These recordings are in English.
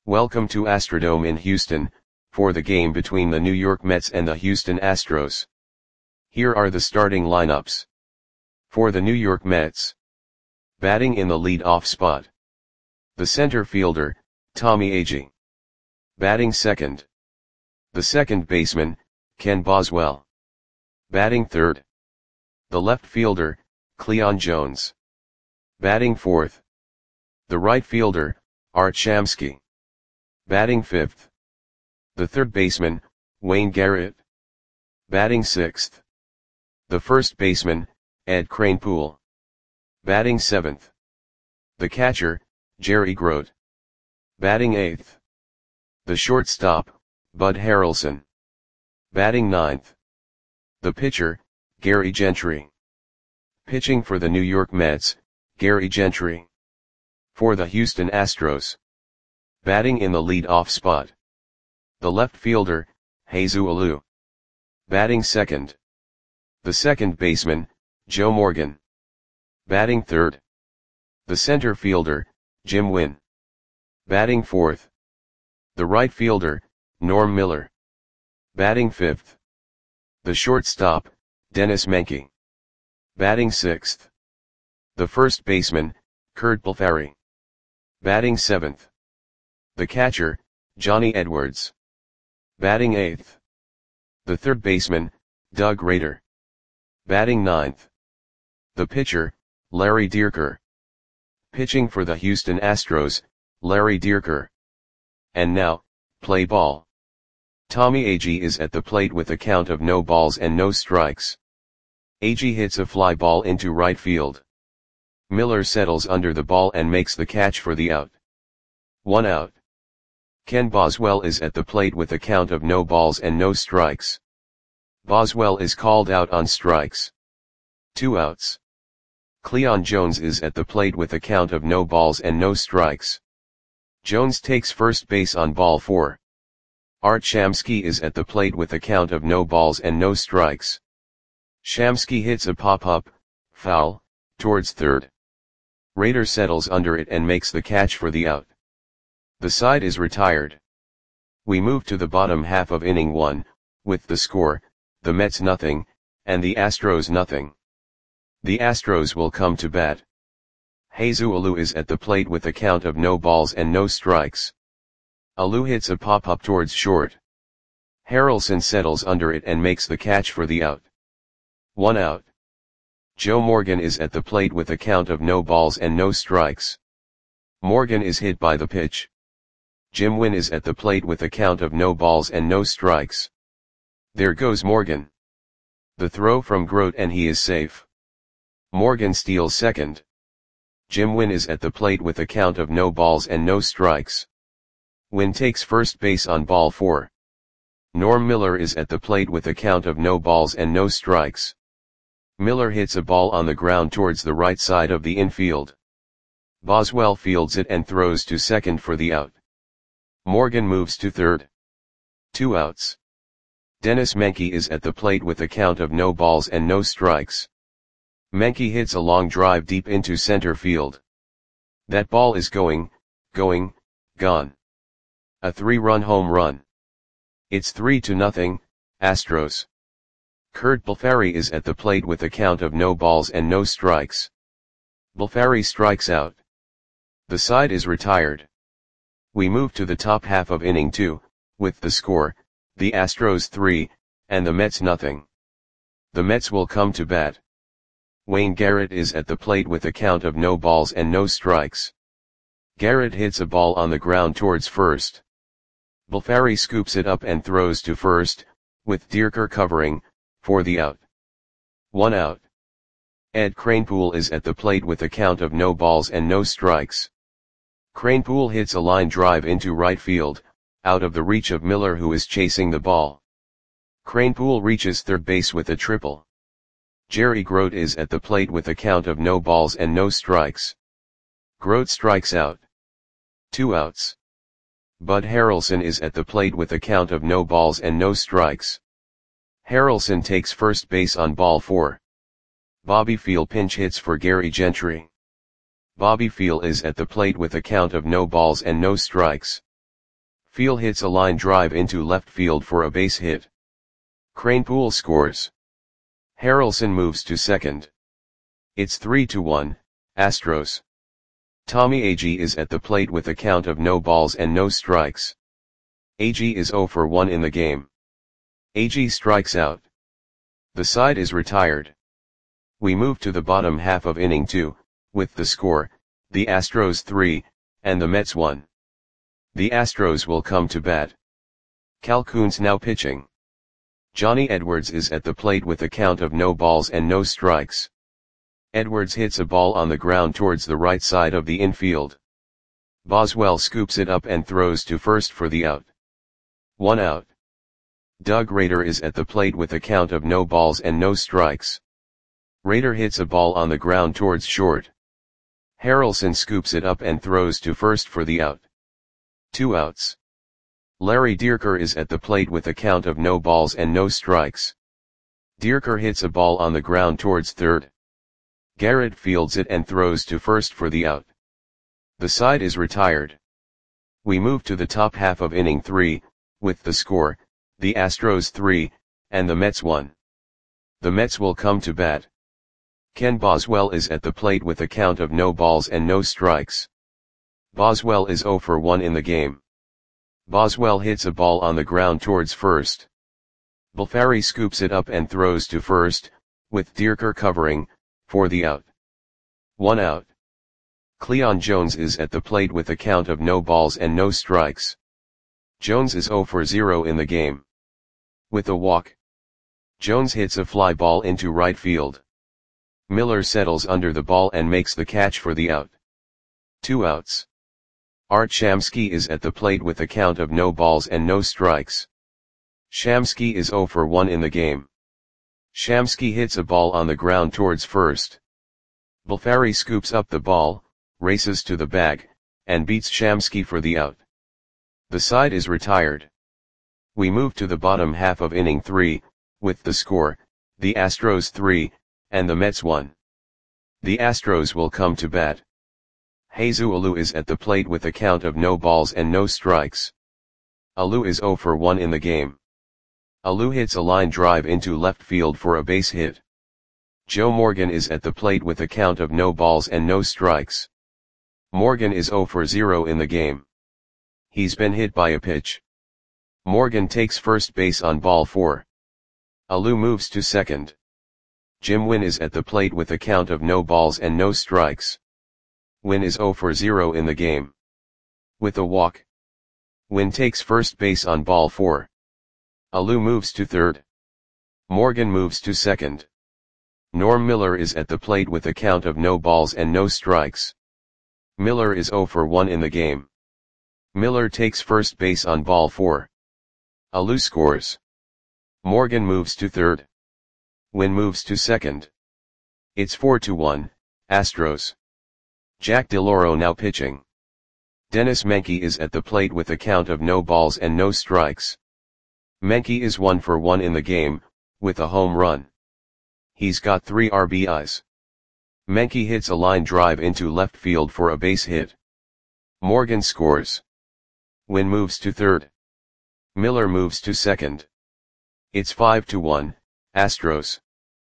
Welcome to Astrodome in Houston, for the game between the New York Mets and the Houston Astros. Here are the starting lineups. For the New York Mets. Batting in the lead-off spot. The center fielder, Tommy Agee. Batting second. The second baseman, Ken Boswell. Batting third. The left fielder, Cleon Jones. Batting fourth. The right fielder, Art Shamsky. Batting fifth. The third baseman, Wayne Garrett. Batting sixth. The first baseman, Ed Kranepool. Batting seventh. The catcher, Jerry Grote. Batting eighth. The shortstop, Bud Harrelson. Batting ninth. The pitcher, Gary Gentry. Pitching for the New York Mets, Gary Gentry. For the Houston Astros. Batting in the lead-off spot. The left fielder, Jesus Alou. Batting second. The second baseman, Joe Morgan. Batting third. The center fielder, Jim Wynn. Batting fourth. The right fielder, Norm Miller. Batting fifth. The shortstop, Dennis Menke. Batting sixth. The first baseman, Curt Blefary. Batting seventh. The catcher, Johnny Edwards. Batting eighth. The third baseman, Doug Rader. Batting ninth. The pitcher, Larry Dierker. Pitching for the Houston Astros, Larry Dierker. And now, play ball. Tommy Agee is at the plate with a count of no balls and no strikes. Agee hits a fly ball into right field. Miller settles under the ball and makes the catch for the out. 1 out. Ken Boswell is at the plate with a count of no balls and no strikes. Boswell is called out on strikes. 2 outs. Cleon Jones is at the plate with a count of no balls and no strikes. Jones takes first base on ball 4. Art Shamsky is at the plate with a count of no balls and no strikes. Shamsky hits a pop-up, foul, towards third. Rader settles under it and makes the catch for the out. The side is retired. We move to the bottom half of inning 1, with the score, the Mets nothing, and the Astros nothing. The Astros will come to bat. Jesus Alou is at the plate with a count of no balls and no strikes. Alou hits a pop-up towards short. Harrelson settles under it and makes the catch for the out. 1 out. Joe Morgan is at the plate with a count of no balls and no strikes. Morgan is hit by the pitch. Jim Wynn is at the plate with a count of no balls and no strikes. There goes Morgan. The throw from Grote and he is safe. Morgan steals second. Jim Wynn is at the plate with a count of no balls and no strikes. Wynn takes first base on ball 4. Norm Miller is at the plate with a count of no balls and no strikes. Miller hits a ball on the ground towards the right side of the infield. Boswell fields it and throws to second for the out. Morgan moves to third. 2 outs. Dennis Menke is at the plate with a count of no balls and no strikes. Menke hits a long drive deep into center field. That ball is gone. A 3-run home run. It's 3-0, Astros. Curt Blefary is at the plate with a count of no balls and no strikes. Blefary strikes out. The side is retired. We move to the top half of inning 2, with the score, the Astros 3, and the Mets nothing. The Mets will come to bat. Wayne Garrett is at the plate with a count of no balls and no strikes. Garrett hits a ball on the ground towards first. Blefary scoops it up and throws to first, with Dierker covering, for the out. 1 out. Ed Kranepool is at the plate with a count of no balls and no strikes. Kranepool hits a line drive into right field, out of the reach of Miller who is chasing the ball. Kranepool reaches third base with a triple. Jerry Grote is at the plate with a count of no balls and no strikes. Grote strikes out. 2 outs. Bud Harrelson is at the plate with a count of no balls and no strikes. Harrelson takes first base on ball 4. Bobby Field pinch hits for Gary Gentry. Bobby Field is at the plate with a count of no balls and no strikes. Field hits a line drive into left field for a base hit. Kranepool scores. Harrelson moves to second. It's 3-1, Astros. Tommy Agee is at the plate with a count of no balls and no strikes. Agee is 0 for 1 in the game. Agee strikes out. The side is retired. We move to the bottom half of inning 2, with the score, the Astros 3, and the Mets 1. The Astros will come to bat. Calhoun's now pitching. Johnny Edwards is at the plate with a count of no balls and no strikes. Edwards hits a ball on the ground towards the right side of the infield. Boswell scoops it up and throws to first for the out. 1 out. Doug Rader is at the plate with a count of no balls and no strikes. Rader hits a ball on the ground towards short. Harrelson scoops it up and throws to first for the out. 2 outs. Larry Dierker is at the plate with a count of no balls and no strikes. Dierker hits a ball on the ground towards third. Garrett fields it and throws to first for the out. The side is retired. We move to the top half of inning 3, with the score, the Astros 3, and the Mets 1. The Mets will come to bat. Ken Boswell is at the plate with a count of no balls and no strikes. Boswell is 0 for 1 in the game. Boswell hits a ball on the ground towards first. Bulfari scoops it up and throws to first, with Dierker covering, for the out. 1 out. Cleon Jones is at the plate with a count of no balls and no strikes. Jones is 0 for 0 in the game. With a walk. Jones hits a fly ball into right field. Miller settles under the ball and makes the catch for the out. 2 outs. Art Shamsky is at the plate with a count of no balls and no strikes. Shamsky is 0 for 1 in the game. Shamsky hits a ball on the ground towards first. Bulfari scoops up the ball, races to the bag, and beats Shamsky for the out. The side is retired. We move to the bottom half of inning 3, with the score, the Astros 3, and the Mets 1. The Astros will come to bat. Jesus Alou is at the plate with a count of no balls and no strikes. Alou is 0 for 1 in the game. Alou hits a line drive into left field for a base hit. Joe Morgan is at the plate with a count of no balls and no strikes. Morgan is 0 for 0 in the game. He's been hit by a pitch. Morgan takes first base on ball 4. Alou moves to second. Jim Wynn is at the plate with a count of no balls and no strikes. Wynn is 0 for 0 in the game. With a walk. Wynn takes first base on ball 4. Alou moves to third. Morgan moves to second. Norm Miller is at the plate with a count of no balls and no strikes. Miller is 0 for 1 in the game. Miller takes first base on ball 4. Alou scores. Morgan moves to third. Wynn moves to second. It's 4-1, Astros. Jack DeLauro now pitching. Dennis Menke is at the plate with a count of no balls and no strikes. Menke is 1 for 1 in the game, with a home run. He's got 3 RBIs. Menke hits a line drive into left field for a base hit. Morgan scores. Wynn moves to third. Miller moves to second. It's 5-1, Astros.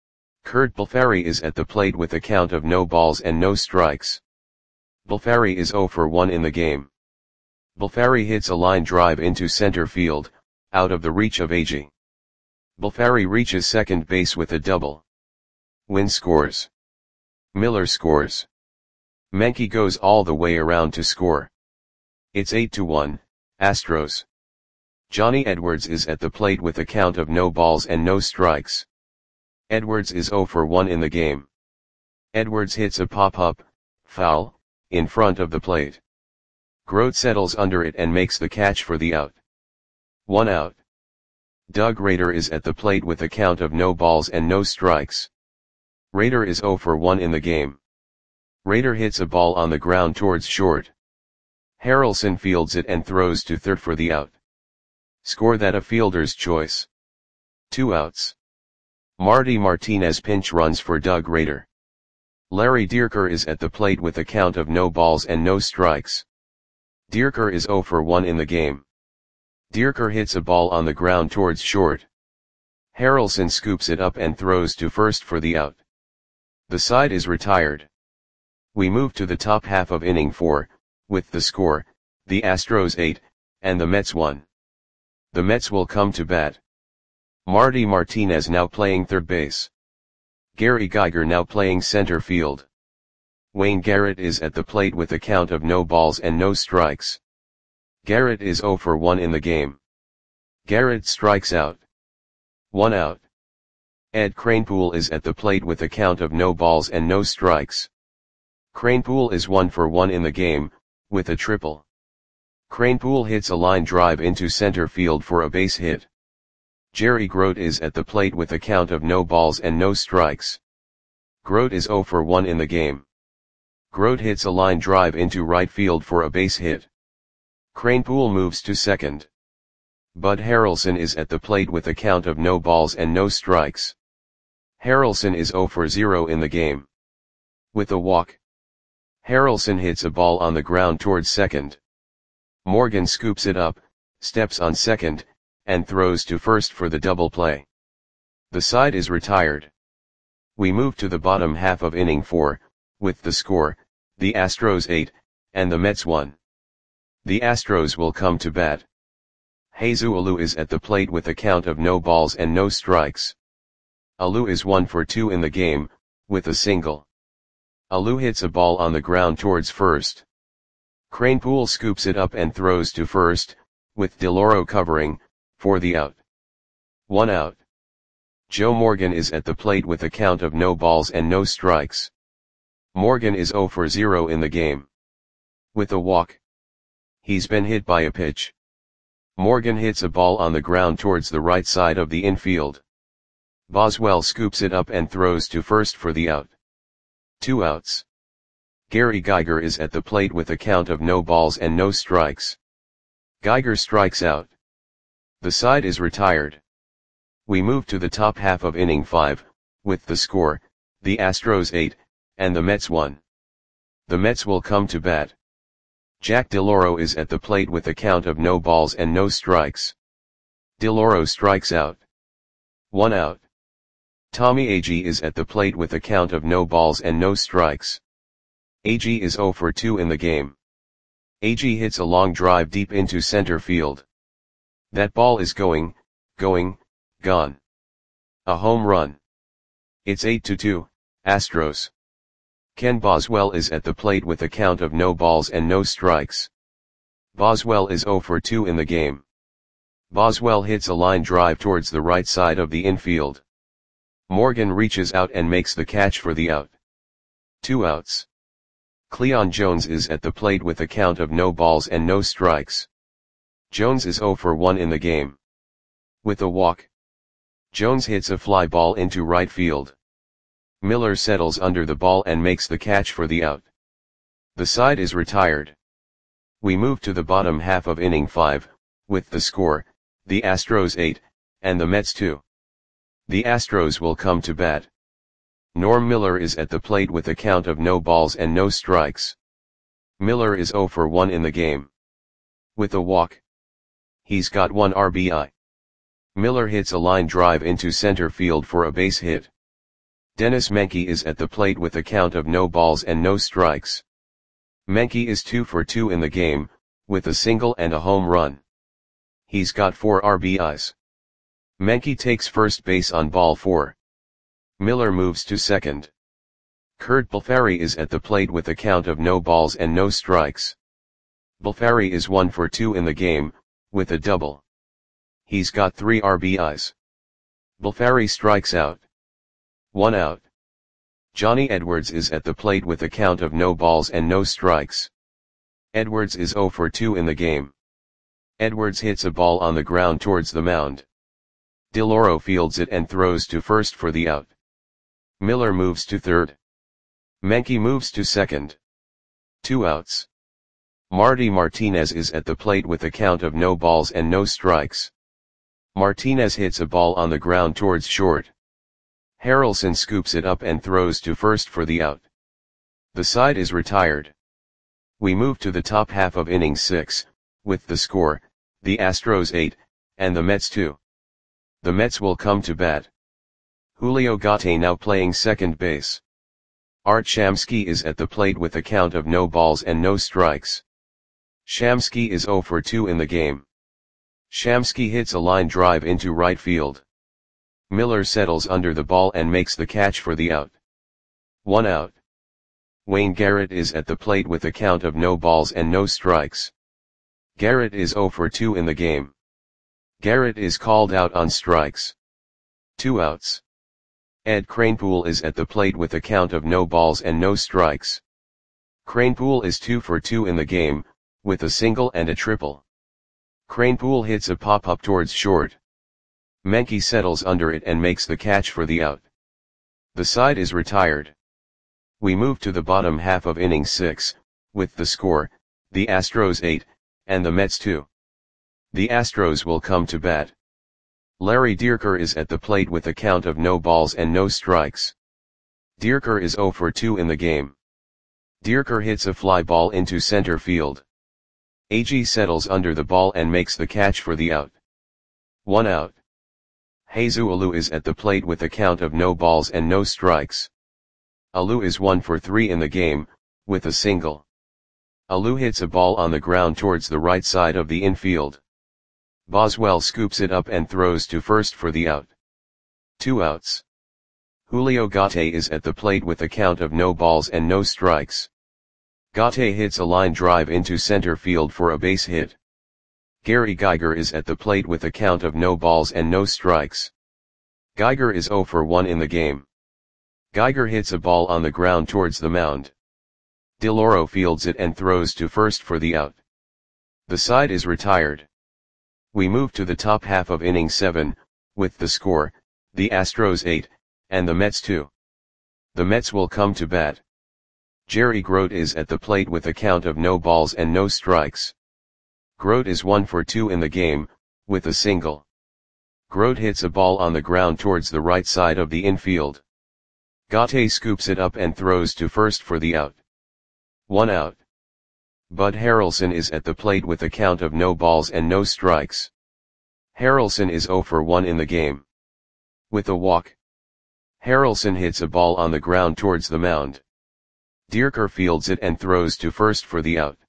Kurt Bulfari is at the plate with a count of no balls and no strikes. Bulfari is 0 for 1 in the game. Bulfari hits a line drive into center field, out of the reach of Agee. Bulfari reaches second base with a double. Wynn scores. Miller scores. Menke goes all the way around to score. It's 8-1, Astros. Johnny Edwards is at the plate with a count of no balls and no strikes. Edwards is 0 for 1 in the game. Edwards hits a pop-up, foul, in front of the plate. Grote settles under it and makes the catch for the out. 1 out. Doug Rader is at the plate with a count of no balls and no strikes. Rader is 0 for 1 in the game. Rader hits a ball on the ground towards short. Harrelson fields it and throws to third for the out. Score that a fielder's choice. 2 outs. Marty Martinez pinch runs for Doug Rader. Larry Dierker is at the plate with a count of no balls and no strikes. Dierker is 0 for 1 in the game. Dierker hits a ball on the ground towards short. Harrelson scoops it up and throws to first for the out. The side is retired. We move to the top half of inning 4, with the score, the Astros 8, and the Mets 1. The Mets will come to bat. Marty Martinez now playing third base. Gary Geiger now playing center field. Wayne Garrett is at the plate with a count of no balls and no strikes. Garrett is 0 for 1 in the game. Garrett strikes out. 1 out. Ed Kranepool is at the plate with a count of no balls and no strikes. Kranepool is 1 for 1 in the game, with a triple. Kranepool hits a line drive into center field for a base hit. Jerry Grote is at the plate with a count of no balls and no strikes. Grote is 0 for 1 in the game. Grote hits a line drive into right field for a base hit. Kranepool moves to second. Bud Harrelson is at the plate with a count of no balls and no strikes. Harrelson is 0 for 0 in the game. With a walk. Harrelson hits a ball on the ground towards second. Morgan scoops it up, steps on second, and throws to first for the double play. The side is retired. We move to the bottom half of inning 4, with the score, the Astros 8, and the Mets 1. The Astros will come to bat. Jesus Alou is at the plate with a count of no balls and no strikes. Alou is 1 for 2 in the game, with a single. Alou hits a ball on the ground towards first. Kranepool scoops it up and throws to first, with DeLauro covering, for the out. 1 out. Joe Morgan is at the plate with a count of no balls and no strikes. Morgan is 0 for 0 in the game. With a walk. He's been hit by a pitch. Morgan hits a ball on the ground towards the right side of the infield. Boswell scoops it up and throws to first for the out. 2 outs. Gary Geiger is at the plate with a count of no balls and no strikes. Geiger strikes out. The side is retired. We move to the top half of inning 5, with the score, the Astros 8, and the Mets 1. The Mets will come to bat. Jack DeLauro is at the plate with a count of no balls and no strikes. DeLauro strikes out. 1 out. Tommy Agee is at the plate with a count of no balls and no strikes. Agee is 0 for 2 in the game. Agee hits a long drive deep into center field. That ball is gone. A home run. It's 8-2, Astros. Ken Boswell is at the plate with a count of no balls and no strikes. Boswell is 0 for 2 in the game. Boswell hits a line drive towards the right side of the infield. Morgan reaches out and makes the catch for the out. 2 outs. Cleon Jones is at the plate with a count of no balls and no strikes. Jones is 0 for 1 in the game. With a walk. Jones hits a fly ball into right field. Miller settles under the ball and makes the catch for the out. The side is retired. We move to the bottom half of inning 5, with the score, the Astros 8, and the Mets 2. The Astros will come to bat. Norm Miller is at the plate with a count of no balls and no strikes. Miller is 0 for 1 in the game. With a walk. He's got 1 RBI. Miller hits a line drive into center field for a base hit. Dennis Menke is at the plate with a count of no balls and no strikes. Menke is 2 for 2 in the game, with a single and a home run. He's got 4 RBIs. Menke takes first base on ball 4. Miller moves to second. Kurt Balfari is at the plate with a count of no balls and no strikes. Balfari is 1 for 2 in the game, with a double. He's got 3 RBIs. Balfari strikes out. 1 out. Johnny Edwards is at the plate with a count of no balls and no strikes. Edwards is 0 for 2 in the game. Edwards hits a ball on the ground towards the mound. DeLauro fields it and throws to first for the out. Miller moves to third. Menke moves to second. 2 outs. Marty Martinez is at the plate with a count of no balls and no strikes. Martinez hits a ball on the ground towards short. Harrelson scoops it up and throws to first for the out. The side is retired. We move to the top half of inning 6, with the score, the Astros 8, and the Mets 2. The Mets will come to bat. Julio Gate now playing second base. Art Shamsky is at the plate with a count of no balls and no strikes. Shamsky is 0 for 2 in the game. Shamsky hits a line drive into right field. Miller settles under the ball and makes the catch for the out. 1 out. Wayne Garrett is at the plate with a count of no balls and no strikes. Garrett is 0 for 2 in the game. Garrett is called out on strikes. 2 outs. Ed Kranepool is at the plate with a count of no balls and no strikes. Kranepool is 2 for 2 in the game, with a single and a triple. Kranepool hits a pop-up towards short. Menke settles under it and makes the catch for the out. The side is retired. We move to the bottom half of inning 6, with the score, the Astros 8, and the Mets 2. The Astros will come to bat. Larry Dierker is at the plate with a count of no balls and no strikes. Dierker is 0 for 2 in the game. Dierker hits a fly ball into center field. Agee settles under the ball and makes the catch for the out. 1 out. Jesus Alou is at the plate with a count of no balls and no strikes. Alou is 1 for 3 in the game, with a single. Alou hits a ball on the ground towards the right side of the infield. Boswell scoops it up and throws to first for the out. 2 outs. Julio Gate is at the plate with a count of no balls and no strikes. Gate hits a line drive into center field for a base hit. Gary Geiger is at the plate with a count of no balls and no strikes. Geiger is 0 for 1 in the game. Geiger hits a ball on the ground towards the mound. DeLauro fields it and throws to first for the out. The side is retired. We move to the top half of inning 7, with the score, the Astros 8, and the Mets 2. The Mets will come to bat. Jerry Grote is at the plate with a count of no balls and no strikes. Grote is 1 for 2 in the game, with a single. Grote hits a ball on the ground towards the right side of the infield. Gate scoops it up and throws to first for the out. 1 out. Bud Harrelson is at the plate with a count of no balls and no strikes. Harrelson is 0 for 1 in the game. With a walk. Harrelson hits a ball on the ground towards the mound. Dierker fields it and throws to first for the out.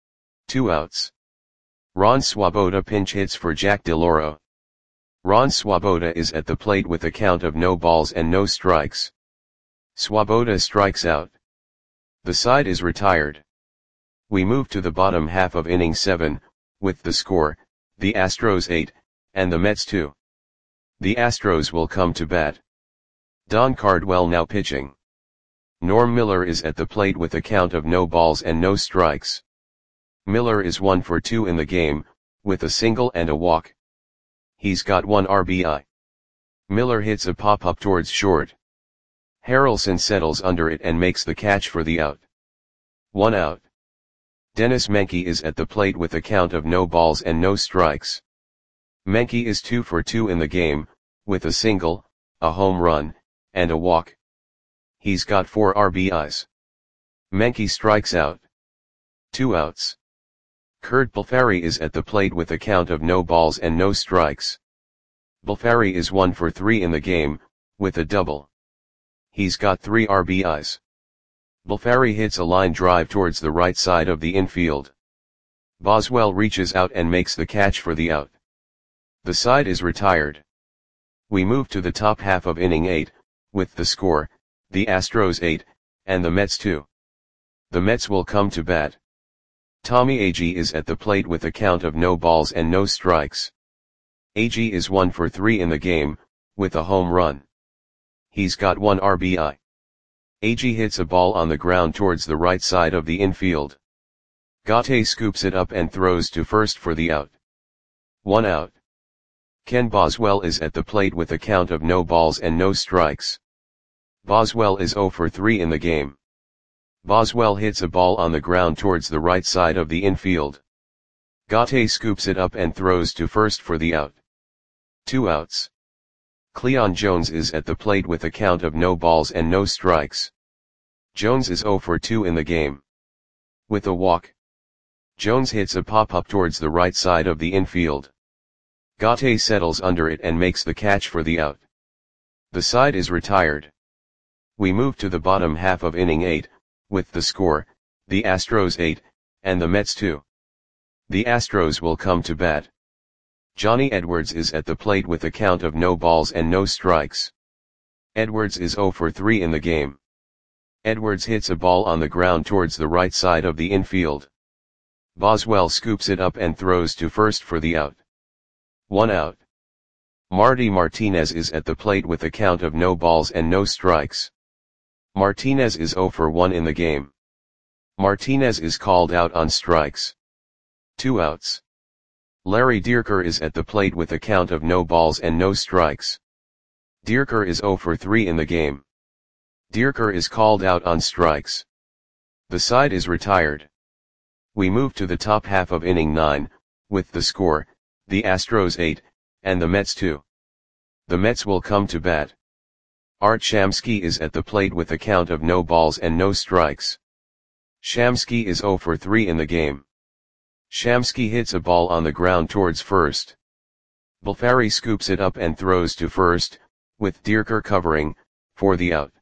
2 outs. Ron Swoboda pinch hits for Jack DeLauro. Ron Swoboda is at the plate with a count of no balls and no strikes. Swoboda strikes out. The side is retired. We move to the bottom half of inning 7, with the score, the Astros 8, and the Mets 2. The Astros will come to bat. Don Cardwell now pitching. Norm Miller is at the plate with a count of no balls and no strikes. Miller is 1 for 2 in the game, with a single and a walk. He's got 1 RBI. Miller hits a pop-up towards short. Harrelson settles under it and makes the catch for the out. 1 out. Dennis Menke is at the plate with a count of no balls and no strikes. Menke is 2 for 2 in the game, with a single, a home run, and a walk. He's got 4 RBIs. Menke strikes out. 2 outs. Kurt Balfari is at the plate with a count of no balls and no strikes. Balfari is 1 for 3 in the game, with a double. He's got 3 RBIs. Balfari hits a line drive towards the right side of the infield. Boswell reaches out and makes the catch for the out. The side is retired. We move to the top half of inning 8, with the score, the Astros 8, and the Mets 2. The Mets will come to bat. Tommy Agee is at the plate with a count of no balls and no strikes. Agee is 1 for 3 in the game, with a home run. He's got 1 RBI. Agee hits a ball on the ground towards the right side of the infield. Gate scoops it up and throws to first for the out. 1 out. Ken Boswell is at the plate with a count of no balls and no strikes. Boswell is 0 for 3 in the game. Boswell hits a ball on the ground towards the right side of the infield. Gate scoops it up and throws to first for the out. 2 outs. Cleon Jones is at the plate with a count of no balls and no strikes. Jones is 0 for 2 in the game. With a walk. Jones hits a pop-up towards the right side of the infield. Gaute settles under it and makes the catch for the out. The side is retired. We move to the bottom half of inning 8, with the score, the Astros 8, and the Mets 2. The Astros will come to bat. Johnny Edwards is at the plate with a count of no balls and no strikes. Edwards is 0 for 3 in the game. Edwards hits a ball on the ground towards the right side of the infield. Boswell scoops it up and throws to first for the out. 1 out. Marty Martinez is at the plate with a count of no balls and no strikes. Martinez is 0 for 1 in the game. Martinez is called out on strikes. 2 outs. Larry Dierker is at the plate with a count of no balls and no strikes. Dierker is 0 for 3 in the game. Dierker is called out on strikes. The side is retired. We move to the top half of inning 9, with the score, the Astros 8, and the Mets 2. The Mets will come to bat. Art Shamsky is at the plate with a count of no balls and no strikes. Shamsky is 0 for 3 in the game. Shamsky hits a ball on the ground towards first. Balfari scoops it up and throws to first, with Dierker covering, for the out.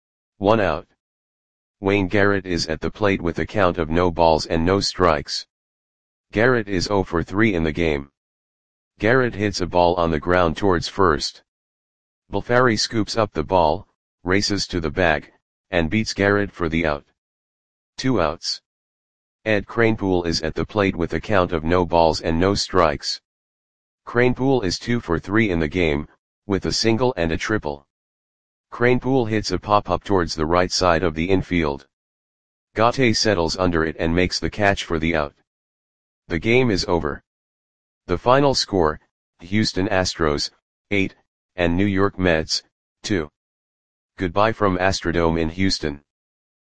1 out. Wayne Garrett is at the plate with a count of no balls and no strikes. Garrett is 0 for 3 in the game. Garrett hits a ball on the ground towards first. Balfari scoops up the ball, races to the bag, and beats Garrett for the out. 2 outs. Ed Kranepool is at the plate with a count of no balls and no strikes. Kranepool is 2 for 3 in the game, with a single and a triple. Kranepool hits a pop-up towards the right side of the infield. Gaute settles under it and makes the catch for the out. The game is over. The final score, Houston Astros, 8, and New York Mets, 2. Goodbye from Astrodome in Houston.